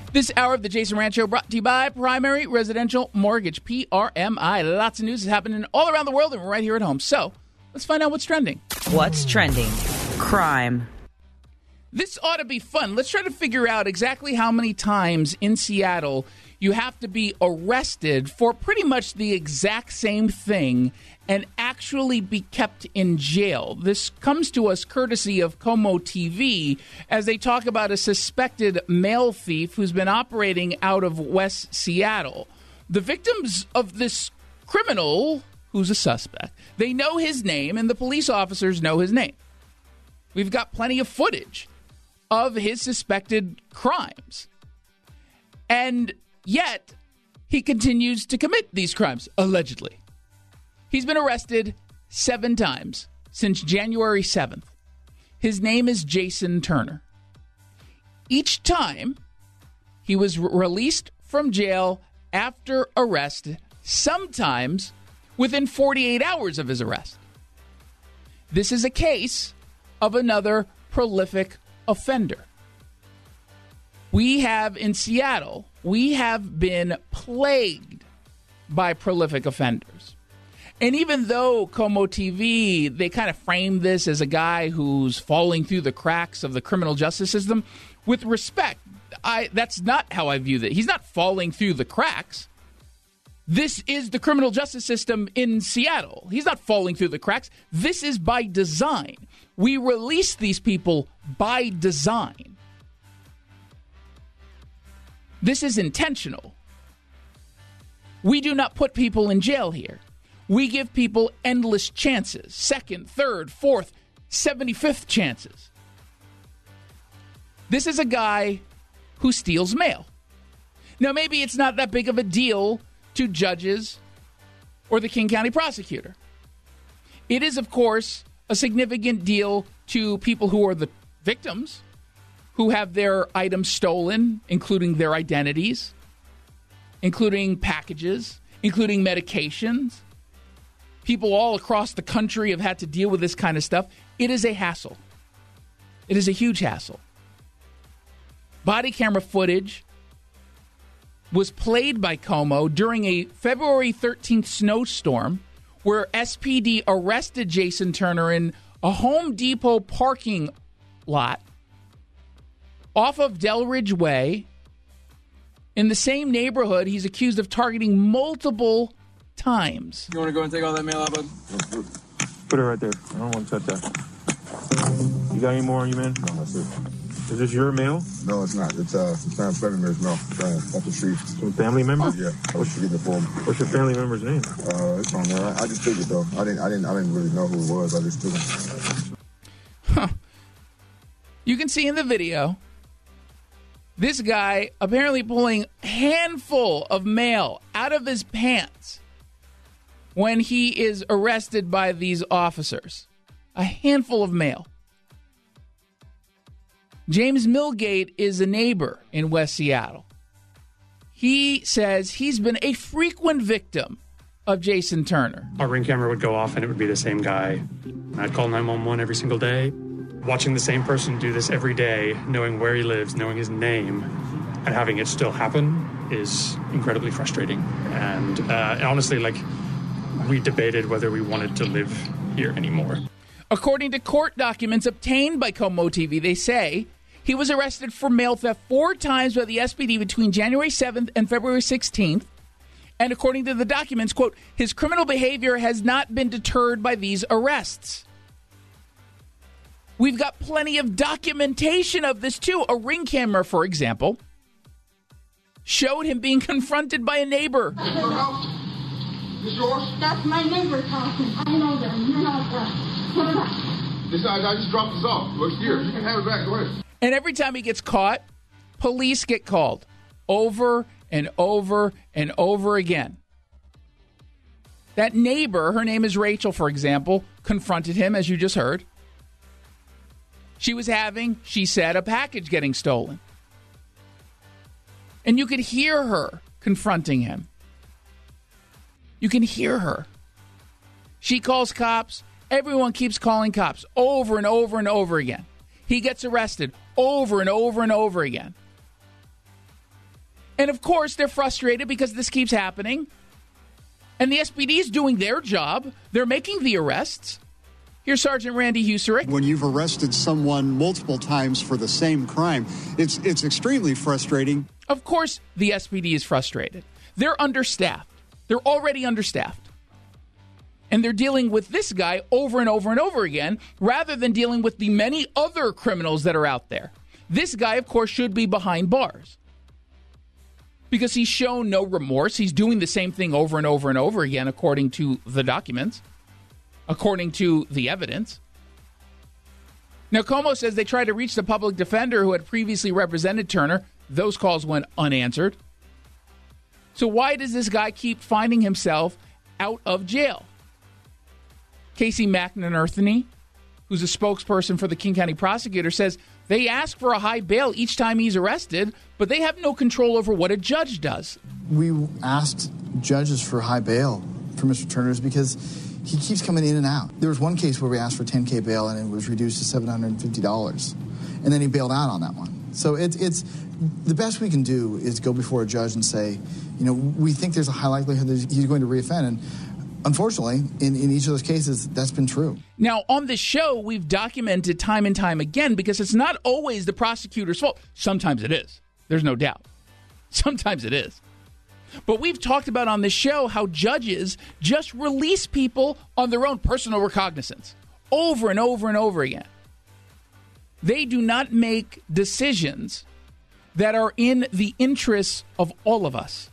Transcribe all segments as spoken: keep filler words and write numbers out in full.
This hour of the Jason Rant Show brought to you by Primary Residential Mortgage, P R M I. Lots of news is happening all around the world, and we're right here at home. So let's find out what's trending. What's trending? Crime. This ought to be fun. Let's try to figure out exactly how many times in Seattle you have to be arrested for pretty much the exact same thing and actually be kept in jail. This comes to us courtesy of Como T V as they talk about a suspected mail thief who's been operating out of West Seattle. The victims of this criminal, who's a suspect, they know his name and the police officers know his name. We've got plenty of footage of his suspected crimes. And yet, he continues to commit these crimes, allegedly. He's been arrested seven times since January seventh. His name is Jason Turner. Each time, he was re- released from jail after arrest, sometimes within forty-eight hours of his arrest. This is a case of another prolific offender. We have in Seattle, we have been plagued by prolific offenders. And even though Como T V, they kind of frame this as a guy who's falling through the cracks of the criminal justice system, with respect, I that's not how I view that. He's not falling through the cracks. This is the criminal justice system in Seattle. He's not falling through the cracks. This is by design. We release these people by design. This is intentional. We do not put people in jail here. We give people endless chances. Second, third, fourth, seventy-fifth chances. This is a guy who steals mail. Now, maybe it's not that big of a deal to judges or the King County prosecutor. It is, of course, a significant deal to people who are the victims, who have their items stolen, including their identities, including packages, including medications. People all across the country have had to deal with this kind of stuff. It is a hassle. It is a huge hassle. Body camera footage was played by Como during a February thirteenth snowstorm where S P D arrested Jason Turner in a Home Depot parking lot off of Delridge Way. In the same neighborhood, he's accused of targeting multiple times. You want to go and take all that mail out, bud? Put it right there. I don't want to touch that. You got any more on you, man? No, that's it. Is this your mail? No, it's not. It's uh, some family member's mail. Uh, off the street. Some family member? Oh, yeah. I was forgetting the form. What's your family member's name? Uh, it's on there. I, I just took it though. I didn't. I didn't. I didn't really know who it was. I just took it. Huh. You can see in the video this guy apparently pulling a handful of mail out of his pants when he is arrested by these officers. A handful of mail. James Milgate is a neighbor in West Seattle. He says he's been a frequent victim of Jason Turner. Our Ring camera would go off and it would be the same guy. I'd call nine one one every single day. Watching the same person do this every day, knowing where he lives, knowing his name, and having it still happen is incredibly frustrating. And uh, honestly, like, we debated whether we wanted to live here anymore. According to court documents obtained by Como T V, they say he was arrested for mail theft four times by the S P D between January seventh and February sixteenth. And according to the documents, quote, his criminal behavior has not been deterred by these arrests. We've got plenty of documentation of this, too. A Ring camera, for example, showed him being confronted by a neighbor. This your house? This yours? That's my neighbor's house. I know them. You're not that. Put it up. This, I, I just dropped this off. Look here. You can have it back. Go ahead. And every time he gets caught, police get called over and over and over again. That neighbor, her name is Rachel, for example, confronted him, as you just heard. She was having, she said, a package getting stolen. And you could hear her confronting him. You can hear her. She calls cops. Everyone keeps calling cops over and over and over again. He gets arrested over and over and over again. And, of course, they're frustrated because this keeps happening. And the S P D is doing their job. They're making the arrests. Here's Sergeant Randy Huserick. When you've arrested someone multiple times for the same crime, it's it's extremely frustrating. Of course, the S P D is frustrated. They're understaffed. They're already understaffed. And they're dealing with this guy over and over and over again, rather than dealing with the many other criminals that are out there. This guy, of course, should be behind bars, because he's shown no remorse. He's doing the same thing over and over and over again, according to the documents, according to the evidence. Now, Como says they tried to reach the public defender who had previously represented Turner. Those calls went unanswered. So why does this guy keep finding himself out of jail? Casey McInerney, who's a spokesperson for the King County prosecutor, says they ask for a high bail each time he's arrested, but they have no control over what a judge does. We asked judges for high bail for Mister Turner's because he keeps coming in and out. There was one case where we asked for ten K bail and it was reduced to seven hundred fifty dollars, and then he bailed out on that one. So it's it's the best we can do is go before a judge and say, you know, we think there's a high likelihood that he's going to reoffend, and unfortunately, in, in each of those cases, that's been true. Now, on this show, we've documented time and time again, because it's not always the prosecutor's fault. Sometimes it is. There's no doubt. Sometimes it is. But we've talked about on this show how judges just release people on their own personal recognizance over and over and over again. They do not make decisions that are in the interests of all of us.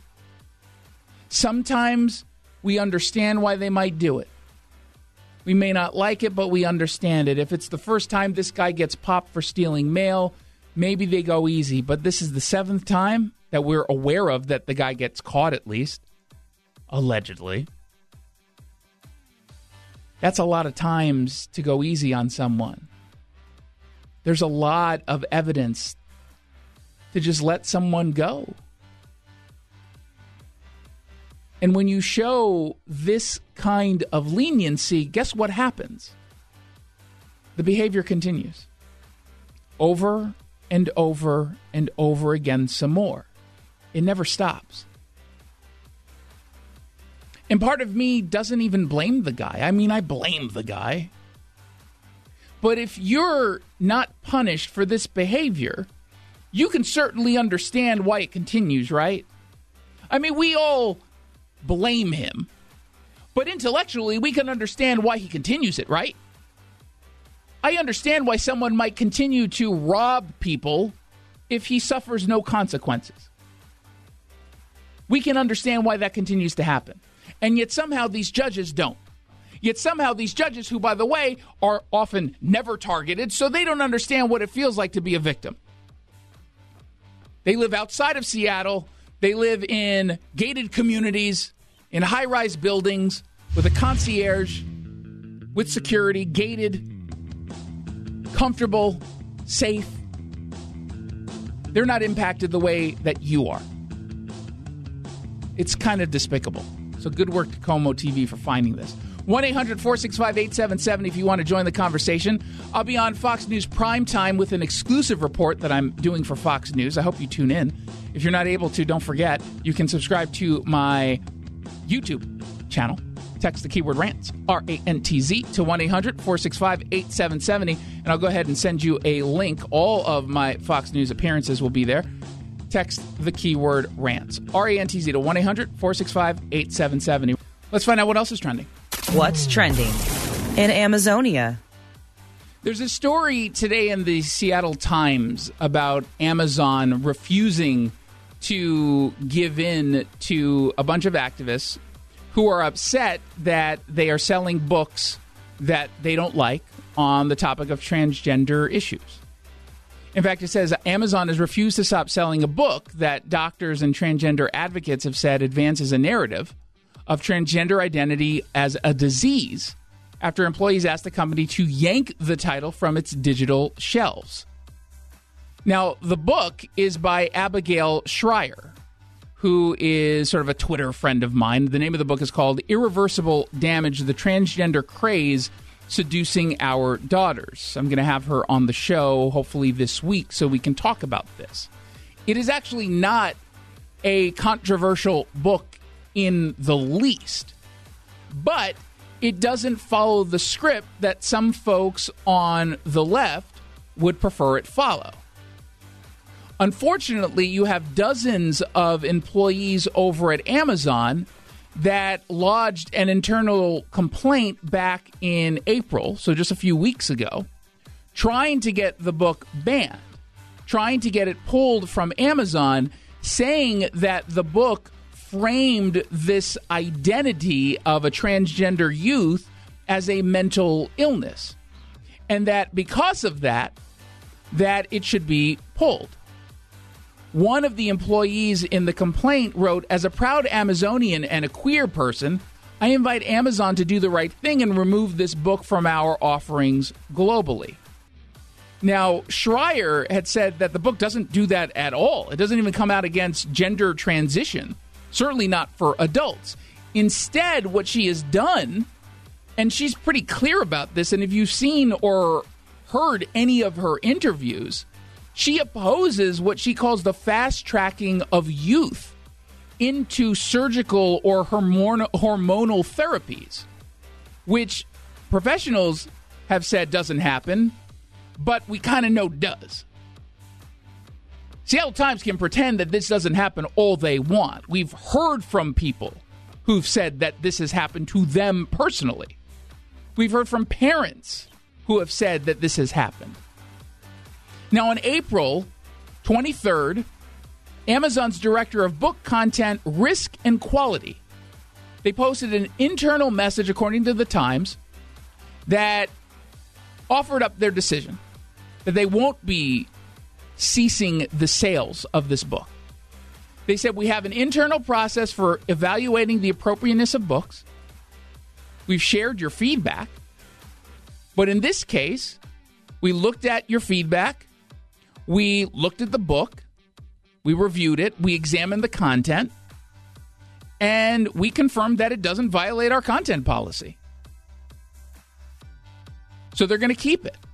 Sometimes we understand why they might do it. We may not like it, but we understand it. If it's the first time this guy gets popped for stealing mail, maybe they go easy. But this is the seventh time that we're aware of that the guy gets caught, at least, allegedly. That's a lot of times to go easy on someone. There's a lot of evidence to just let someone go. And when you show this kind of leniency, guess what happens? The behavior continues. Over and over and over again some more. It never stops. And part of me doesn't even blame the guy. I mean, I blame the guy. But if you're not punished for this behavior, you can certainly understand why it continues, right? I mean, we all blame him, but intellectually we can understand why he continues it, right? I understand why someone might continue to rob people if he suffers no consequences. We can understand why that continues to happen. And yet somehow these judges don't. Yet somehow these judges, who, by the way, are often never targeted, so they don't understand what it feels like to be a victim. They live outside of Seattle. They live in gated communities, in high-rise buildings, with a concierge, with security, gated, comfortable, safe. They're not impacted the way that you are. It's kind of despicable. So good work to Como T V for finding this. one eight hundred four six five eight seven seven if you want to join the conversation. I'll be on Fox News Primetime with an exclusive report that I'm doing for Fox News. I hope you tune in. If you're not able to, don't forget, you can subscribe to my YouTube channel. Text the keyword RANTZ, R A N T Z, to one eight hundred four six five eight seven seven zero, and I'll go ahead and send you a link. All of my Fox News appearances will be there. Text the keyword RANTZ, R A N T Z, to one eight hundred four six five eight seven seven zero. Let's find out what else is trending. What's trending in Amazonia? There's a story today in the Seattle Times about Amazon refusing to give in to a bunch of activists who are upset that they are selling books that they don't like on the topic of transgender issues. In fact, it says Amazon has refused to stop selling a book that doctors and transgender advocates have said advances a narrative of transgender identity as a disease after employees asked the company to yank the title from its digital shelves. Now, the book is by Abigail Schreier, who is sort of a Twitter friend of mine. The name of the book is called Irreversible Damage, the Transgender Craze Seducing Our Daughters. I'm going to have her on the show hopefully this week so we can talk about this. It is actually not a controversial book in the least. But it doesn't follow the script that some folks on the left would prefer it follow. Unfortunately, you have dozens of employees over at Amazon that lodged an internal complaint back in April, so just a few weeks ago, trying to get the book banned, trying to get it pulled from Amazon, saying that the book framed this identity of a transgender youth as a mental illness, and that because of that, that it should be pulled. One of the employees in the complaint wrote, "As a proud Amazonian and a queer person, I invite Amazon to do the right thing and remove this book from our offerings globally." Now, Schreier had said that the book doesn't do that at all. It doesn't even come out against gender transition, certainly not for adults. Instead, what she has done, and she's pretty clear about this, and if you've seen or heard any of her interviews, she opposes what she calls the fast tracking of youth into surgical or hormon- hormonal therapies, which professionals have said doesn't happen, but we kind of know does. Seattle Times can pretend that this doesn't happen all they want. We've heard from people who've said that this has happened to them personally. We've heard from parents who have said that this has happened. Now, on April twenty-third, Amazon's director of book content, risk, and quality, they posted an internal message, according to the Times, that offered up their decision that they won't be ceasing the sales of this book. They said, "We have an internal process for evaluating the appropriateness of books. We've shared your feedback, but in this case, we looked at your feedback. We looked at the book, we reviewed it, we examined the content, and we confirmed that it doesn't violate our content policy." So they're going to keep it.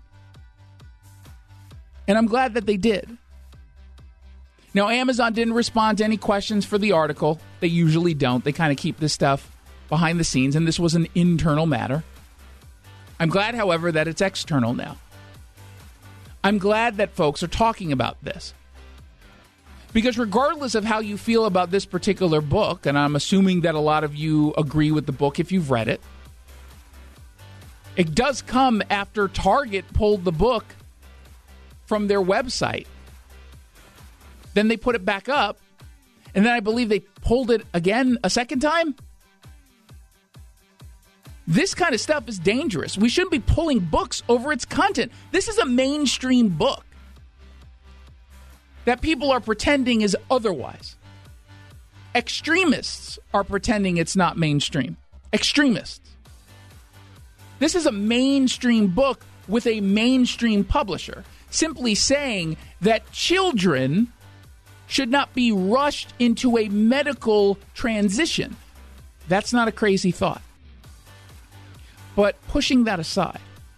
And I'm glad that they did. Now, Amazon didn't respond to any questions for the article. They usually don't. They kind of keep this stuff behind the scenes, and this was an internal matter. I'm glad, however, that it's external now. I'm glad that folks are talking about this. Because regardless of how you feel about this particular book, and I'm assuming that a lot of you agree with the book if you've read it, it does come after Target pulled the book from their website. Then they put it back up, and then I believe they pulled it again a second time. This kind of stuff is dangerous. We shouldn't be pulling books over its content. This is a mainstream book that people are pretending is otherwise. Extremists are pretending it's not mainstream. Extremists. This is a mainstream book with a mainstream publisher, simply saying that children should not be rushed into a medical transition. That's not a crazy thought. But pushing that aside,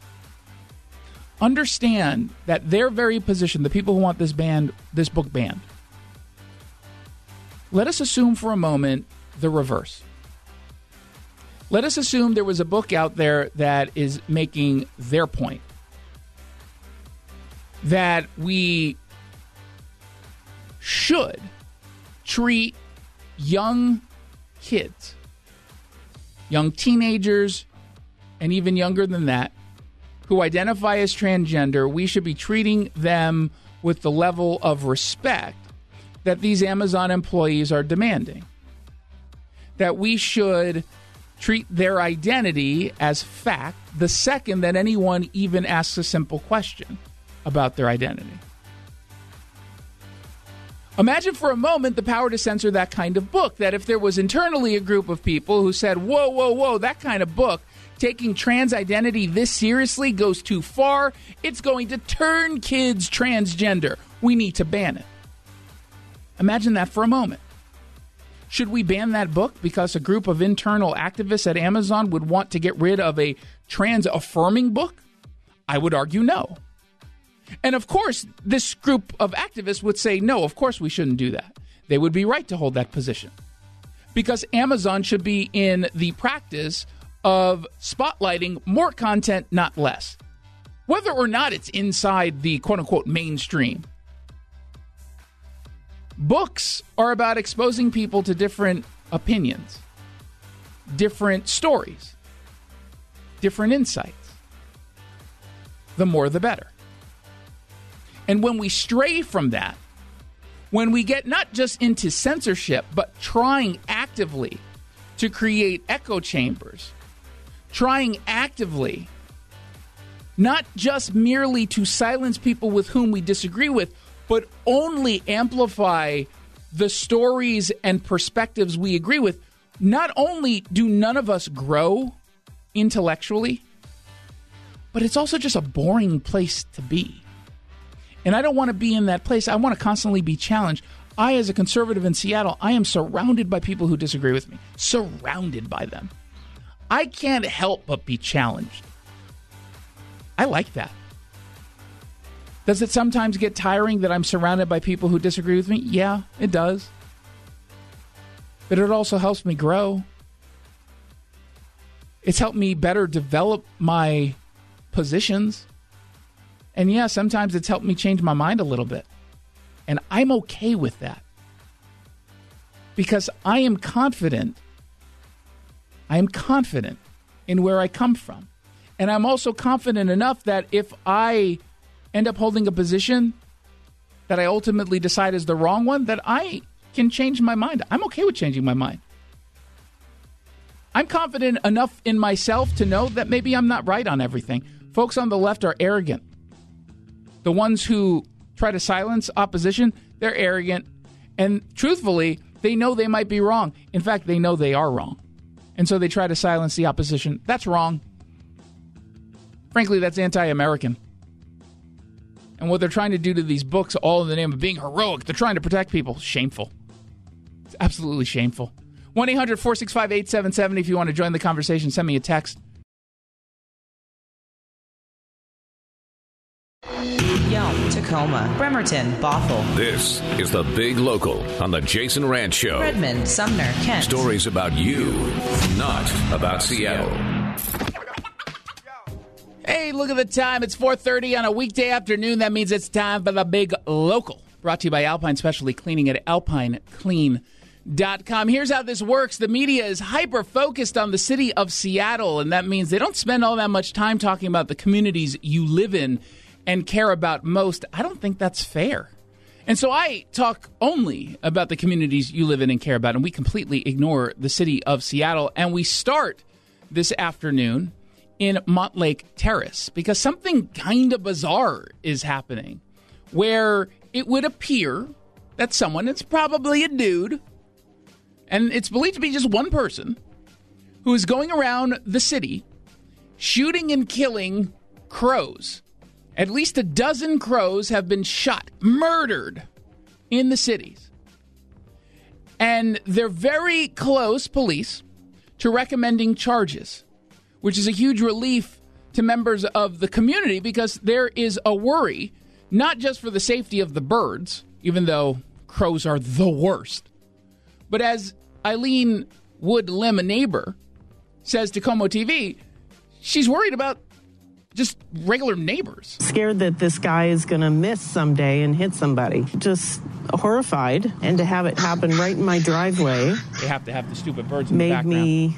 understand that their very position, the people who want this banned, this book banned, let us assume for a moment the reverse. Let us assume there was a book out there that is making their point, that we should treat young kids, young teenagers, and even younger than that, who identify as transgender, we should be treating them with the level of respect that these Amazon employees are demanding. That we should treat their identity as fact the second that anyone even asks a simple question about their identity. Imagine for a moment the power to censor that kind of book, that if there was internally a group of people who said, whoa, whoa, whoa, that kind of book, taking trans identity this seriously goes too far. It's going to turn kids transgender. We need to ban it. Imagine that for a moment. Should we ban that book because a group of internal activists at Amazon would want to get rid of a trans-affirming book? I would argue no. And of course, this group of activists would say, no, of course we shouldn't do that. they would be right to hold that position. Because Amazon should be in the practice of spotlighting more content, not less. Whether or not it's inside the quote-unquote mainstream. Books are about exposing people to different opinions, different stories, different insights. The more, the better. And when we stray from that, when we get not just into censorship, but trying actively to create echo chambers, trying actively not just merely to silence people with whom we disagree with, but only amplify the stories and perspectives we agree with, not only do none of us grow intellectually, but it's also just a boring place to be. And I don't want to be in that place. I want to constantly be challenged. I, as a conservative in Seattle, I am surrounded by people who disagree with me. Surrounded by them. I can't help but be challenged. I like that. Does it sometimes get tiring that I'm surrounded by people who disagree with me? Yeah, it does. But it also helps me grow. It's helped me better develop my positions. And yeah, sometimes it's helped me change my mind a little bit. And I'm okay with that. Because I am confident. I am confident in where I come from. And I'm also confident enough that if I end up holding a position that I ultimately decide is the wrong one, that I can change my mind. I'm okay with changing my mind. I'm confident enough in myself to know that maybe I'm not right on everything. Folks on the left are arrogant. The ones who try to silence opposition, they're arrogant. And truthfully, they know they might be wrong. In fact, they know they are wrong. And so they try to silence the opposition. That's wrong. Frankly, that's anti-American. And what they're trying to do to these books, all in the name of being heroic, they're trying to protect people. Shameful. It's absolutely shameful. one eight hundred four six five eight seven seven if you want to join the conversation. Send me a text. Yelm, Tacoma, Bremerton, Bothell. This is the Big Local on the Jason Rantz Show. Redmond, Sumner, Kent. Stories about you, not about Seattle. Hey, look at the time. It's four thirty on a weekday afternoon. That means it's time for the Big Local. Brought to you by Alpine Specialty Cleaning at alpine clean dot com. Here's how this works. The media is hyper-focused on the city of Seattle, and that means they don't spend all that much time talking about the communities you live in and care about most. I don't think that's fair. And so I talk only about the communities you live in and care about, and we completely ignore the city of Seattle. And we start this afternoon in Montlake Terrace because something kind of bizarre is happening where it would appear that someone, it's probably a dude, and it's believed to be just one person, who is going around the city shooting and killing crows. At least a dozen crows have been shot, murdered in the cities. And they're very close, police, to recommending charges, which is a huge relief to members of the community because there is a worry, not just for the safety of the birds, even though crows are the worst, but as Eileen Wood Lim, a neighbor, says to Como T V, she's worried about just regular neighbors. Scared that this guy is going to miss someday and hit somebody. Just horrified. And to have it happen right in my driveway. They have to have the stupid birds in the made background. me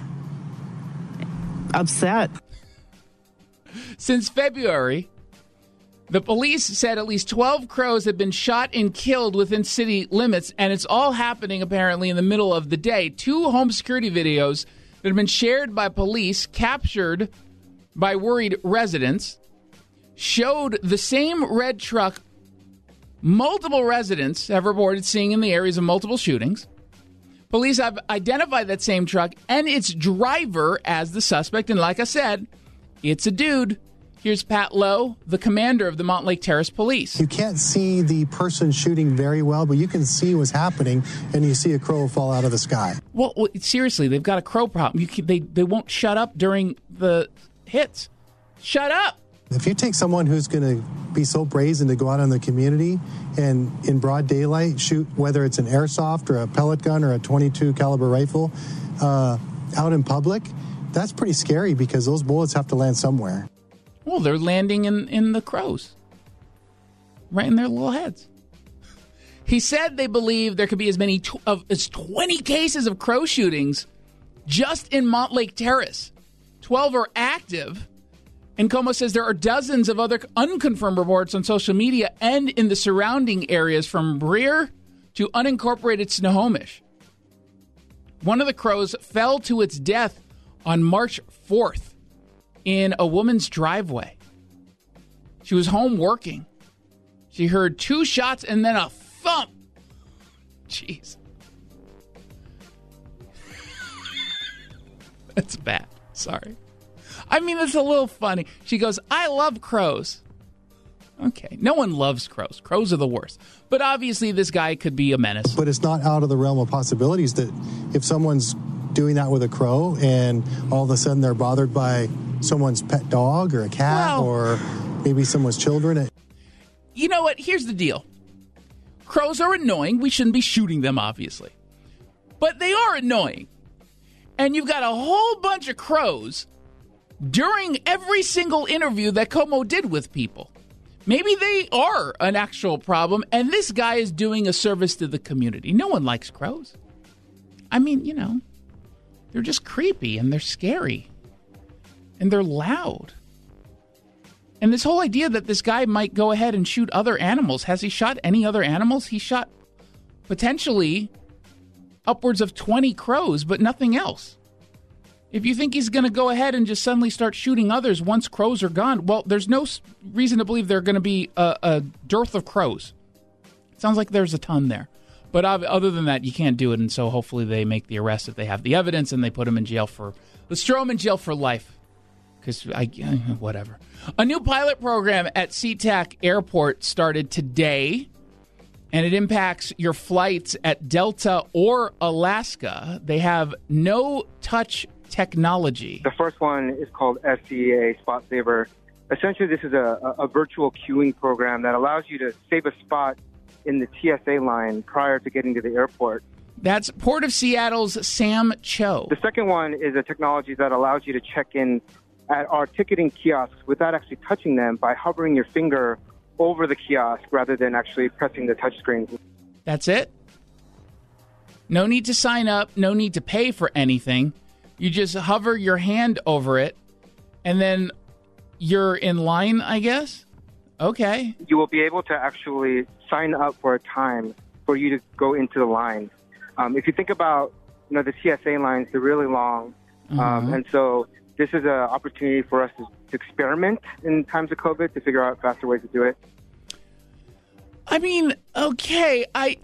upset. Since February, the police said at least twelve crows have been shot and killed within city limits, and it's all happening apparently in the middle of the day. Two home security videos that have been shared by police, captured by worried residents, showed the same red truck multiple residents have reported seeing in the areas of multiple shootings. Police have identified that same truck and its driver as the suspect, and like I said, it's a dude. Here's Pat Lowe, the commander of the Montlake Terrace Police. You can't see the person shooting very well, but you can see what's happening, and you see a crow fall out of the sky. Well, well seriously, they've got a crow problem. You can, they, they won't shut up during the hits. Shut up. If you take someone who's going to be so brazen to go out in the community and in broad daylight shoot, whether it's an airsoft or a pellet gun or a twenty-two caliber rifle, uh, out in public, that's pretty scary because those bullets have to land somewhere. Well, they're landing in, in the crows, right in their little heads. He said they believe there could be as many tw- of, as twenty cases of crow shootings just in Montlake Terrace. twelve are active. And Como says there are dozens of other unconfirmed reports on social media and in the surrounding areas from Breer to unincorporated Snohomish. One of the crows fell to its death on March fourth in a woman's driveway. She was home working. She heard two shots and then a thump. Jeez. That's bad. Sorry. I mean, it's a little funny. She goes, I love crows. Okay. No one loves crows. Crows are the worst. But obviously, this guy could be a menace. But it's not out of the realm of possibilities that if someone's doing that with a crow and all of a sudden they're bothered by someone's pet dog or a cat well, or maybe someone's children. You know what? Here's the deal. Crows are annoying. We shouldn't be shooting them, obviously. But they are annoying. And you've got a whole bunch of crows during every single interview that Como did with people. Maybe they are an actual problem, and this guy is doing a service to the community. No one likes crows. I mean, you know, they're just creepy, and they're scary, and they're loud. And this whole idea that this guy might go ahead and shoot other animals. Has he shot any other animals? He shot potentially upwards of twenty crows, but nothing else. If you think he's going to go ahead and just suddenly start shooting others once crows are gone, well, there's no reason to believe there are going to be a, a dearth of crows. It sounds like there's a ton there. But other than that, you can't do it, and so hopefully they make the arrest if they have the evidence, and they put him in jail for... Let's throw him in jail for life. Because, I whatever. A new pilot program at SeaTac Airport started today, and it impacts your flights at Delta or Alaska. They have no-touch technology. The first one is called S C A Spot Saver. Essentially, this is a, a virtual queuing program that allows you to save a spot in the T S A line prior to getting to the airport. That's Port of Seattle's Sam Cho. The second one is a technology that allows you to check in at our ticketing kiosks without actually touching them by hovering your finger over the kiosk rather than actually pressing the touchscreen. That's it? No need to sign up, no need to pay for anything. You just hover your hand over it, and then you're in line, I guess? Okay. You will be able to actually sign up for a time for you to go into the line. Um, if you think about, you know, the T S A lines, they're really long. Um, uh-huh. And so this is an opportunity for us to, to experiment in times of COVID to figure out faster ways to do it. I mean, okay, I,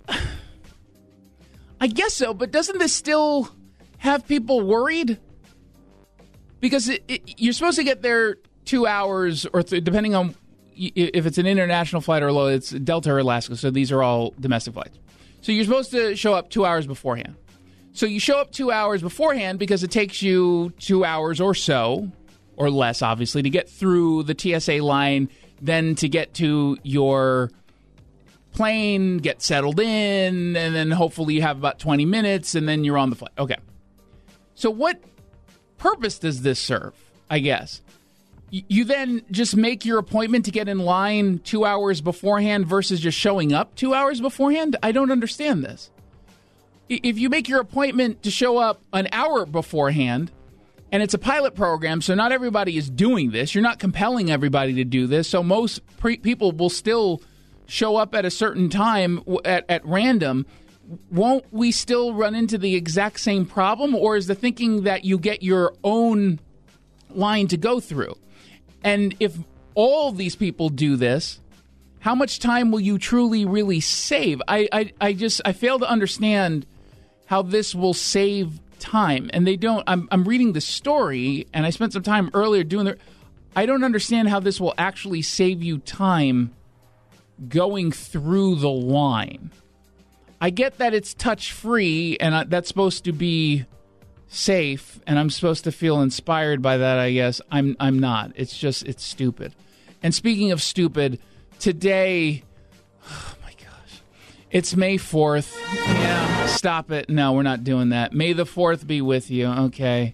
I guess so, but doesn't this still have people worried? Because it, it, you're supposed to get there two hours, or th- depending on if it's an international flight or low, it's Delta or Alaska, so these are all domestic flights. So you're supposed to show up two hours beforehand. So you show up two hours beforehand because it takes you two hours or so, or less, obviously, to get through the T S A line, then to get to your plane, get settled in, and then hopefully you have about twenty minutes, and then you're on the flight. Okay. So what purpose does this serve, I guess? You then just make your appointment to get in line two hours beforehand versus just showing up two hours beforehand? I don't understand this. If you make your appointment to show up an hour beforehand, and it's a pilot program, so not everybody is doing this. You're not compelling everybody to do this, so most pre- people will still show up at a certain time at, at random. Won't we still run into the exact same problem, or is the thinking that you get your own line to go through? And if all these people do this, how much time will you truly, really save? I, I, I just, I fail to understand how this will save time. And they don't, I'm, I'm reading the story, and I spent some time earlier doing the, I don't understand how this will actually save you time going through the line. I get that it's touch-free, and that's supposed to be safe, and I'm supposed to feel inspired by that, I guess. I'm I'm not. It's just, it's stupid. And speaking of stupid, today, oh my gosh, it's May fourth. Yeah, stop it. No, we're not doing that. May the fourth be with you. Okay.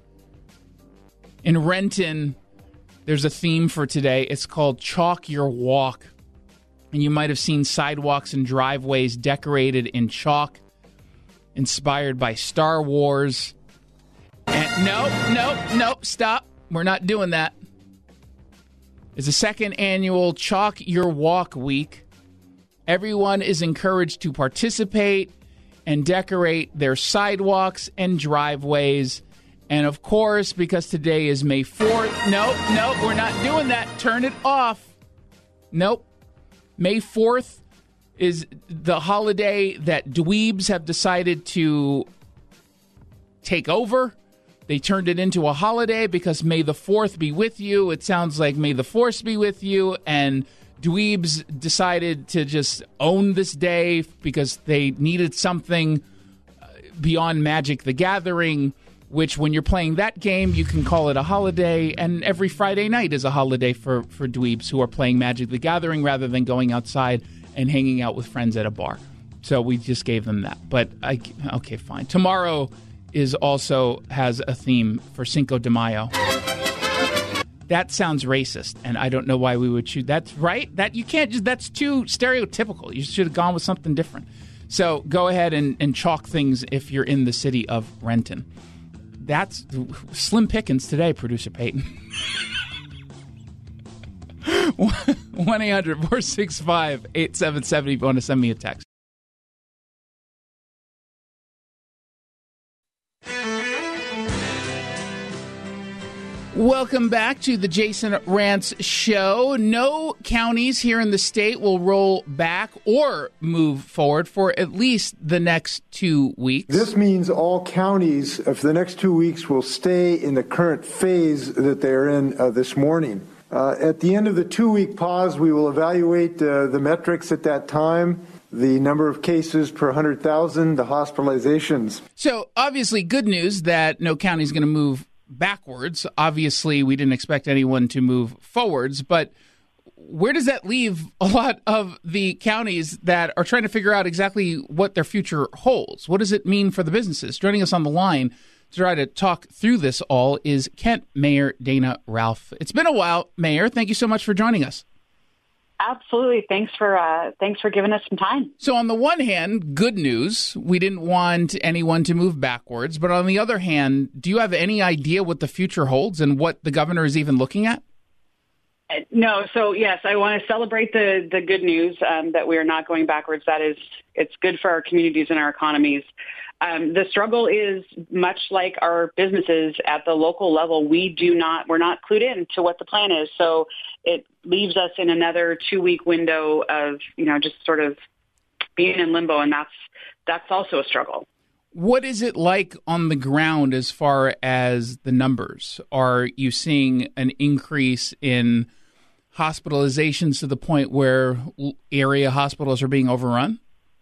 In Renton, there's a theme for today. It's called Chalk Your Walk. And you might have seen sidewalks and driveways decorated in chalk, inspired by Star Wars. And nope, nope, nope, stop. We're not doing that. It's the second annual Chalk Your Walk Week. Everyone is encouraged to participate and decorate their sidewalks and driveways. And of course, because today is May fourth, nope, nope, we're not doing that. Turn it off. Nope. May fourth is the holiday that dweebs have decided to take over. They turned it into a holiday because May the fourth be with you. It sounds like May the Force be with you. And dweebs decided to just own this day because they needed something beyond Magic the Gathering, which when you're playing that game, you can call it a holiday. And every Friday night is a holiday for, for dweebs who are playing Magic the Gathering rather than going outside and hanging out with friends at a bar. So we just gave them that. But, I, okay, fine. Tomorrow is also has a theme for Cinco de Mayo. That sounds racist, and I don't know why we would choose. That's right. That you can't just. That's too stereotypical. You should have gone with something different. So go ahead and, and chalk things if you're in the city of Renton. That's slim pickings today, Producer Peyton. one eight hundred four six five eight seven seven if you want to send me a text. Welcome back to the Jason Rantz Show. No counties here in the state will roll back or move forward for at least the next two weeks. This means all counties uh, for the next two weeks will stay in the current phase that they're in uh, this morning. Uh, at the end of the two-week pause, we will evaluate uh, the metrics at that time, the number of cases per one hundred thousand, the hospitalizations. So obviously good news that no county is going to move backwards. Obviously, we didn't expect anyone to move forwards, but where does that leave a lot of the counties that are trying to figure out exactly what their future holds? What does it mean for the businesses? Joining us on the line to try to talk through this all is Kent Mayor Dana Ralph. It's been a while, Mayor. Thank you so much for joining us. Absolutely. Thanks for uh, thanks for giving us some time. So on the one hand, good news. We didn't want anyone to move backwards. But on the other hand, do you have any idea what the future holds and what the governor is even looking at? Uh, no. So, yes, I want to celebrate the, the good news um, that we are not going backwards. That is, it's good for our communities and our economies. Um, the struggle is much like our businesses at the local level. We do not, we're not clued in to what the plan is. So it leaves us in another two week window of, you know, just sort of being in limbo. And that's, that's also a struggle. What is it like on the ground as far as the numbers? Are you seeing an increase in hospitalizations to the point where area hospitals are being overrun?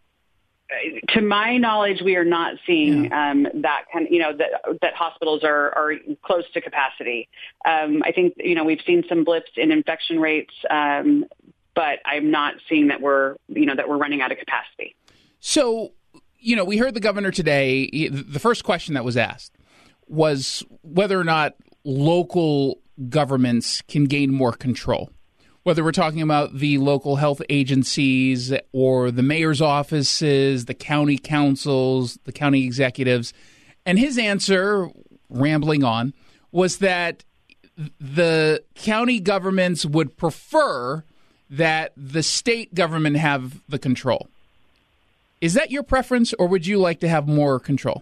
To my knowledge, we are not seeing yeah. um, that kind of, you know, that, that hospitals are, are close to capacity. Um, I think, you know, we've seen some blips in infection rates, um, but I'm not seeing that we're, you know, that we're running out of capacity. So, you know, we heard the governor today. The first question that was asked was whether or not local governments can gain more control. Whether we're talking about the local health agencies or the mayor's offices, the county councils, the county executives. And his answer, rambling on, was that the county governments would prefer that the state government have the control. Is that your preference, or would you like to have more control?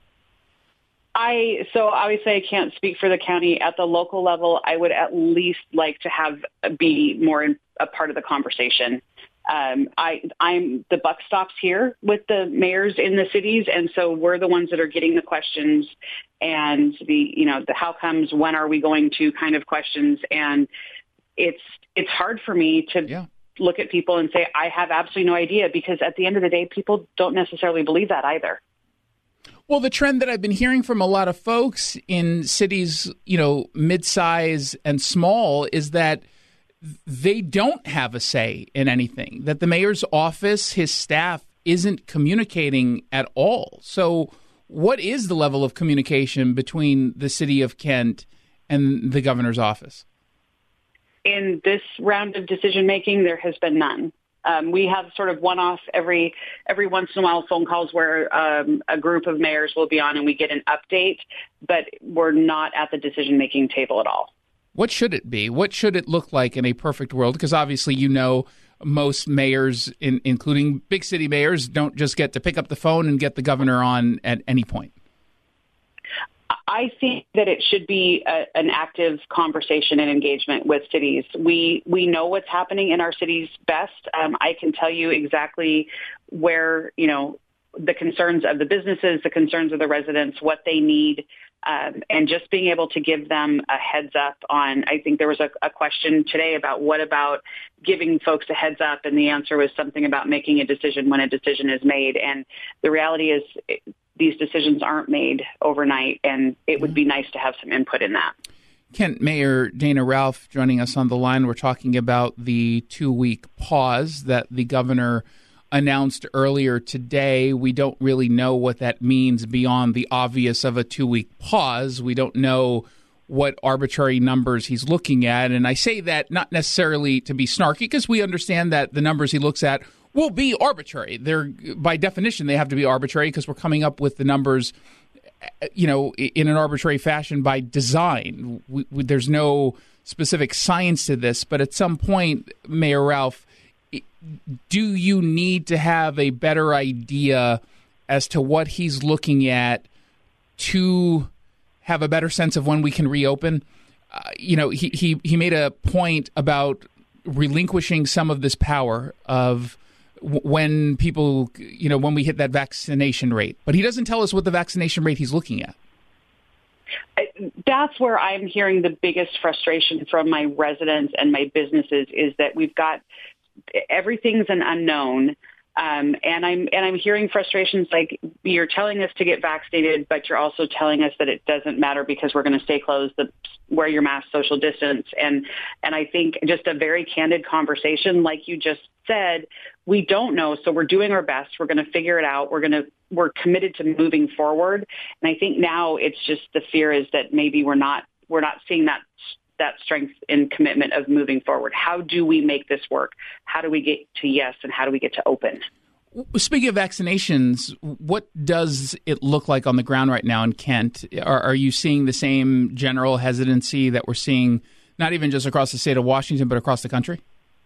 I so obviously I can't speak for the county. At the local level, I would at least like to have be more in, a part of the conversation. Um, I, I'm the buck stops here with the mayors in the cities, and so we're the ones that are getting the questions and the you know the how comes, when are we going to kind of questions, and it's it's hard for me to. Yeah. Look at people and say, I have absolutely no idea, because at the end of the day, people don't necessarily believe that either. Well, the trend that I've been hearing from a lot of folks in cities, you know, mid-size and small, is that they don't have a say in anything, that the mayor's office, his staff, isn't communicating at all. So what is the level of communication between the city of Kent and the governor's office? In this round of decision-making, there has been none. Um, we have sort of one-off every every once in a while phone calls where um, a group of mayors will be on and we get an update, but we're not at the decision-making table at all. What should it be? What should it look like in a perfect world? Because obviously, you know, most mayors, in, including big city mayors, don't just get to pick up the phone and get the governor on at any point. I think that it should be a, an active conversation and engagement with cities. We we know what's happening in our cities best. Um, I can tell you exactly where, you know, the concerns of the businesses, the concerns of the residents, what they need, um, and just being able to give them a heads up on, I think there was a, a question today about what about giving folks a heads up, and the answer was something about making a decision when a decision is made. And the reality is it, these decisions aren't made overnight, and it would be nice to have some input in that. Kent Mayor Dana Ralph joining us on the line. We're talking about the two-week pause that the governor announced earlier today. We don't really know what that means beyond the obvious of a two-week pause. We don't know what arbitrary numbers he's looking at. And I say that not necessarily to be snarky, because we understand that the numbers he looks at will be arbitrary. They're, by definition, they have to be arbitrary because we're coming up with the numbers, you know, in an arbitrary fashion by design. We, we, there's no specific science to this, but at some point, Mayor Ralph, do you need to have a better idea as to what he's looking at to have a better sense of when we can reopen? Uh, you know, he, he, he made a point about relinquishing some of this power of w- when people, you know, when we hit that vaccination rate. But he doesn't tell us what the vaccination rate he's looking at. That's where I'm hearing the biggest frustration from my residents and my businesses, is that we've got everything's an unknown. Um, and I'm and I'm hearing frustrations like, you're telling us to get vaccinated, but you're also telling us that it doesn't matter because we're going to stay closed, the, wear your mask, social distance. And and I think just a very candid conversation, like you just said, we don't know. So we're doing our best. We're going to figure it out. We're going to we're committed to moving forward. And I think now it's just the fear is that maybe we're not we're not seeing that that strength and commitment of moving forward. How do we make this work? How do we get to yes, and how do we get to open? Speaking of vaccinations, what does it look like on the ground right now in Kent? Are, are you seeing the same general hesitancy that we're seeing, not even just across the state of Washington, but across the country?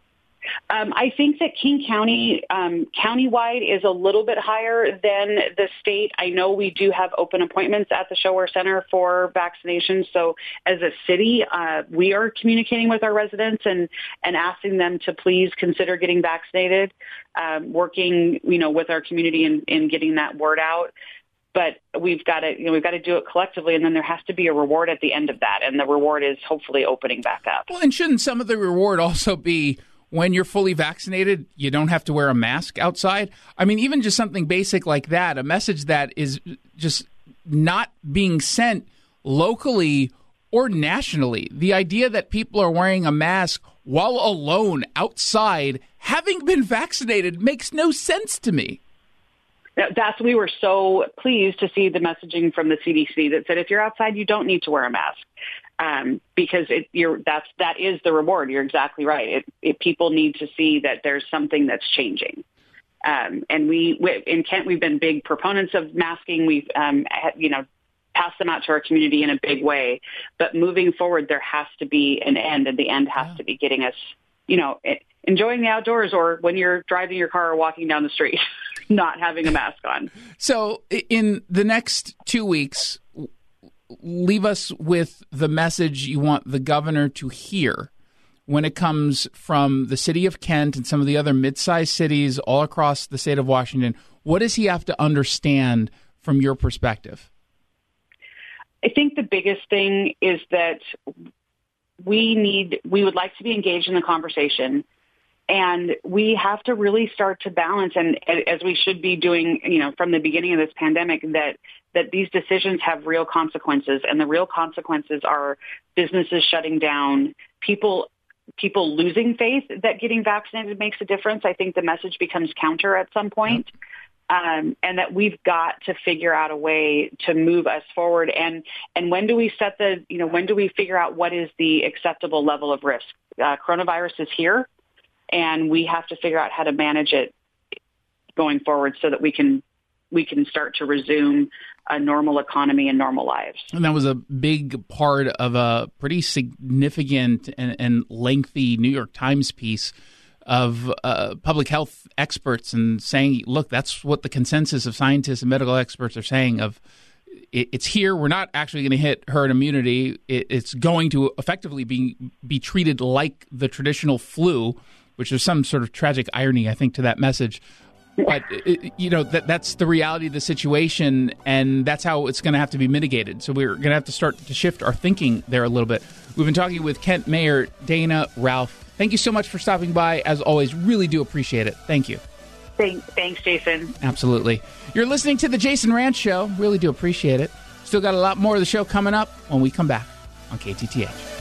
Um, I think that King County, um, countywide, is a little bit higher than the state. I know we do have open appointments at the Shower Center for vaccinations. So as a city, uh, we are communicating with our residents and, and asking them to please consider getting vaccinated, um, working, you know, with our community in, in getting that word out. But we've got to, you know, we've got to do it collectively, and then there has to be a reward at the end of that. And the reward is hopefully opening back up. Well, and shouldn't some of the reward also be when you're fully vaccinated, you don't have to wear a mask outside? I mean, even just something basic like that, a message that is just not being sent locally or nationally. The idea that people are wearing a mask while alone outside, having been vaccinated, makes no sense to me. That's we were so pleased to see the messaging from the C D C that said if you're outside, you don't need to wear a mask. Um, because it, you're, that's, that is the reward. You're exactly right. It, it, people need to see that there's something that's changing. Um, and we, we, in Kent, we've been big proponents of masking. We've, um, you know, passed them out to our community in a big way. But moving forward, there has to be an end, and the end has yeah. to be getting us, you know, enjoying the outdoors, or when you're driving your car or walking down the street, not having a mask on. So in the next two weeks, leave us with the message you want the governor to hear when it comes from the city of Kent and some of the other mid-sized cities all across the state of Washington. What does he have to understand from your perspective? I think the biggest thing is that we need, we would like to be engaged in the conversation. And we have to really start to balance, and as we should be doing, you know, from the beginning of this pandemic, that that these decisions have real consequences, and the real consequences are businesses shutting down, people people losing faith that getting vaccinated makes a difference. I think the message becomes counter at some point. Um, and that we've got to figure out a way to move us forward. And and when do we set the, you know, when do we figure out what is the acceptable level of risk? Uh, coronavirus is here, and we have to figure out how to manage it going forward so that we can we can start to resume a normal economy and normal lives. And that was a big part of a pretty significant and, and lengthy New York Times piece of uh, public health experts and saying, look, that's what the consensus of scientists and medical experts are saying of it, it's here. We're not actually going to hit herd immunity. It, it's going to effectively be be treated like the traditional flu, which is some sort of tragic irony, I think, to that message. But, it, you know, that that's the reality of the situation, and that's how it's going to have to be mitigated. So we're going to have to start to shift our thinking there a little bit. We've been talking with Kent Mayor Dana Ralph. Thank you so much for stopping by. As always, really do appreciate it. Thank you. Thanks, thanks, Jason. Absolutely. You're listening to The Jason Ranch Show. Really do appreciate it. Still got a lot more of the show coming up when we come back on K T T H.